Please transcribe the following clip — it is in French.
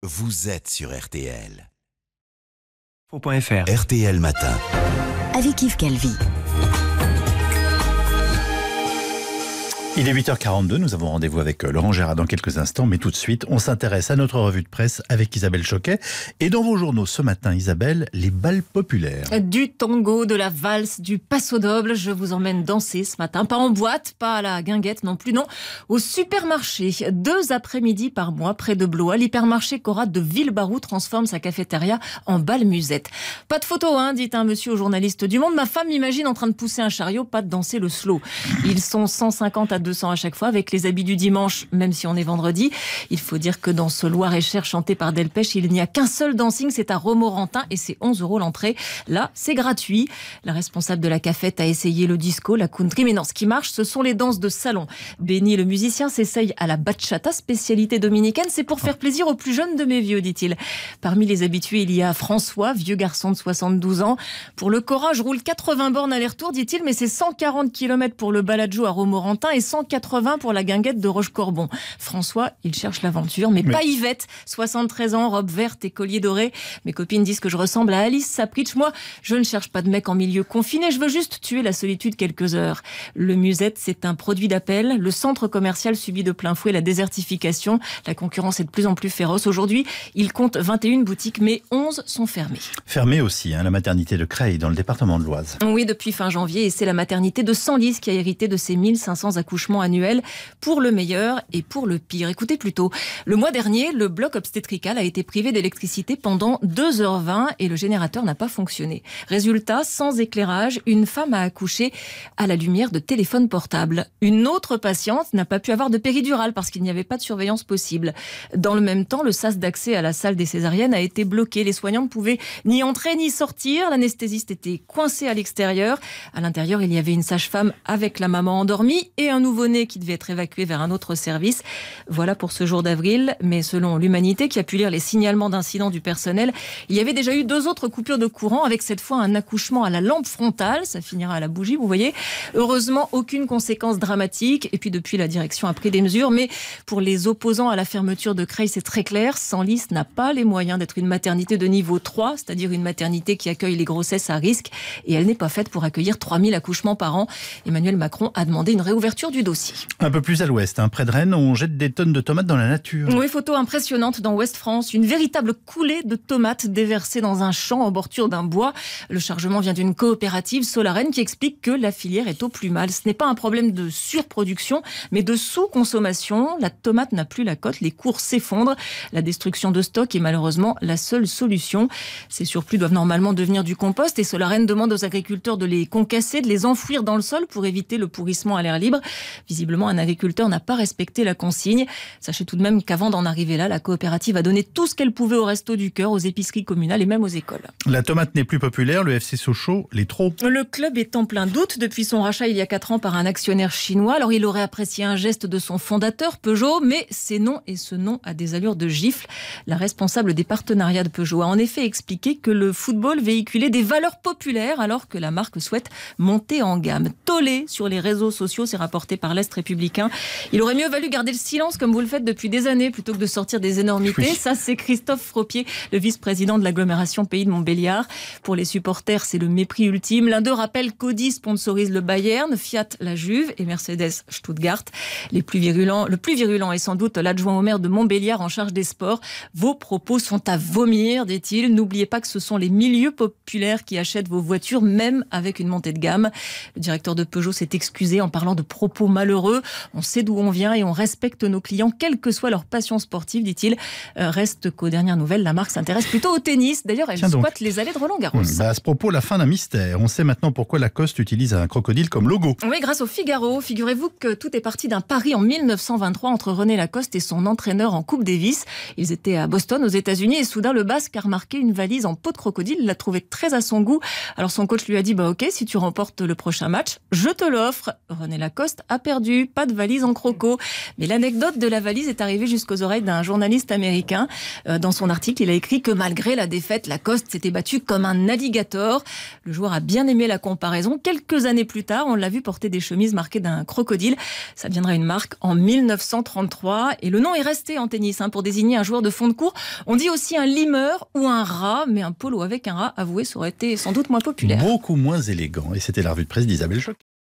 vous êtes sur RTL. Faux.fr. RTL Matin. Avec Yves Calvi. Il est 8h42, nous avons rendez-vous avec Laurent Gérard dans quelques instants, mais tout de suite, on s'intéresse à notre revue de presse avec Isabelle Choquet. Et dans vos journaux ce matin, Isabelle, les bals populaires. Du tango, de la valse, du passo doble, je vous emmène danser ce matin. Pas en boîte, pas à la guinguette non plus, non. Au supermarché, 2 après-midi par mois, près de Blois, l'hypermarché Cora de Villebarou transforme sa cafétéria en bal musette. Pas de photo, dit un monsieur au journaliste du Monde. Ma femme m'imagine en train de pousser un chariot, pas de danser le slow. Ils sont 150 à 200 à chaque fois, avec les habits du dimanche, même si on est vendredi. Il faut dire que dans ce Loir-et-Cher chanté par Delpech, il n'y a qu'un seul dancing, c'est à Romorantin et c'est 11 € l'entrée. Là, c'est gratuit. La responsable de la cafette a essayé le disco, la country, mais non, ce qui marche, ce sont les danses de salon. Benny, le musicien, s'essaye à la bachata, spécialité dominicaine. C'est pour faire plaisir aux plus jeunes de mes vieux, dit-il. Parmi les habitués, il y a François, vieux garçon de 72 ans. Pour le Cora, je roule 80 bornes aller-retour, dit-il, mais c'est 140 km pour le Balajo à Romorantin et 180 pour la guinguette de Rochecorbon. François, il cherche l'aventure, mais pas Yvette, 73 ans, robe verte et collier doré. Mes copines disent que je ressemble à Alice Sapritch. Moi, je ne cherche pas de mec en milieu confiné, je veux juste tuer la solitude quelques heures. Le musette, c'est un produit d'appel. Le centre commercial subit de plein fouet la désertification. La concurrence est de plus en plus féroce. Aujourd'hui, il compte 21 boutiques, mais 11 sont fermées. Fermée aussi, la maternité de Creil, dans le département de l'Oise. Oui, depuis fin janvier, et c'est la maternité de Senlis qui a hérité de ses 1500 accouchements annuels, pour le meilleur et pour le pire. Écoutez plutôt, le mois dernier, le bloc obstétrical a été privé d'électricité pendant 2h20 et le générateur n'a pas fonctionné. Résultat, sans éclairage, une femme a accouché à la lumière de téléphone portable. Une autre patiente n'a pas pu avoir de péridurale parce qu'il n'y avait pas de surveillance possible. Dans le même temps, le sas d'accès à la salle des césariennes a été bloqué. Les soignants ne pouvaient ni entrer ni sortir. L'anesthésiste était coincé à l'extérieur. À l'intérieur, il y avait une sage-femme avec la maman endormie et un nouveau-né qui devait être évacué vers un autre service. Voilà pour ce jour d'avril, mais selon l'Humanité, qui a pu lire les signalements d'incidents du personnel, il y avait déjà eu 2 autres coupures de courant, avec cette fois un accouchement à la lampe frontale, ça finira à la bougie, vous voyez. Heureusement, aucune conséquence dramatique, et puis depuis, la direction a pris des mesures, mais pour les opposants à la fermeture de Creil, c'est très clair, Senlis n'a pas les moyens d'être une maternité de niveau 3, c'est-à-dire une maternité qui accueille les grossesses à risque, et elle n'est pas faite pour accueillir 3000 accouchements par an. Emmanuel Macron a demandé une réouverture du dossier. Un peu plus à l'ouest, près de Rennes, on jette des tonnes de tomates dans la nature. Oui, photo impressionnante dans Ouest-France. Une véritable coulée de tomates déversées dans un champ en bordure d'un bois. Le chargement vient d'une coopérative Solarène qui explique que la filière est au plus mal. Ce n'est pas un problème de surproduction, mais de sous-consommation. La tomate n'a plus la cote, les cours s'effondrent. La destruction de stock est malheureusement la seule solution. Ces surplus doivent normalement devenir du compost et Solarène demande aux agriculteurs de les concasser, de les enfouir dans le sol pour éviter le pourrissement à l'air libre. Visiblement, un agriculteur n'a pas respecté la consigne. Sachez tout de même qu'avant d'en arriver là, la coopérative a donné tout ce qu'elle pouvait aux Restos du Cœur, aux épiceries communales et même aux écoles. La tomate n'est plus populaire, le FC Sochaux l'est trop. Le club est en plein doute depuis son rachat il y a 4 ans par un actionnaire chinois. Alors il aurait apprécié un geste de son fondateur, Peugeot, mais c'est non et ce non a des allures de gifle. La responsable des partenariats de Peugeot a en effet expliqué que le football véhiculait des valeurs populaires alors que la marque souhaite monter en gamme. Tollé sur les réseaux sociaux, c'est rapporté par l'Est républicain. Il aurait mieux valu garder le silence comme vous le faites depuis des années plutôt que de sortir des énormités. Oui. Ça, c'est Christophe Fropier, le vice-président de l'agglomération Pays de Montbéliard. Pour les supporters, c'est le mépris ultime. L'un d'eux rappelle qu'Audi sponsorise le Bayern, Fiat la Juve et Mercedes Stuttgart. Le plus virulent est sans doute l'adjoint au maire de Montbéliard en charge des sports. Vos propos sont à vomir, dit-il. N'oubliez pas que ce sont les milieux populaires qui achètent vos voitures, même avec une montée de gamme. Le directeur de Peugeot s'est excusé en parlant de propos malheureux. On sait d'où on vient et on respecte nos clients, quelle que soit leur passion sportive, dit-il. Reste qu'aux dernières nouvelles, la marque s'intéresse plutôt au tennis. D'ailleurs, elle squatte les allées de Roland-Garros. À ce propos, la fin d'un mystère. On sait maintenant pourquoi Lacoste utilise un crocodile comme logo. Oui, grâce au Figaro. Figurez-vous que tout est parti d'un pari en 1923 entre René Lacoste et son entraîneur en Coupe Davis. Ils étaient à Boston, aux États-Unis, et soudain, le Basque a remarqué une valise en peau de crocodile. Il l'a trouvée très à son goût. Alors son coach lui a dit, ok, si tu remportes le prochain match, je te l'offre. René Lacoste a a perdu, pas de valise en croco. Mais l'anecdote de la valise est arrivée jusqu'aux oreilles d'un journaliste américain. Dans son article, il a écrit que malgré la défaite, Lacoste s'était battu comme un alligator. Le joueur a bien aimé la comparaison. Quelques années plus tard, on l'a vu porter des chemises marquées d'un crocodile. Ça deviendra une marque en 1933. Et le nom est resté en tennis pour désigner un joueur de fond de court. On dit aussi un limeur ou un rat, mais un polo avec un rat, avoué, ça aurait été sans doute moins populaire. Beaucoup moins élégant. Et c'était la revue de presse d'Isabelle Choquet.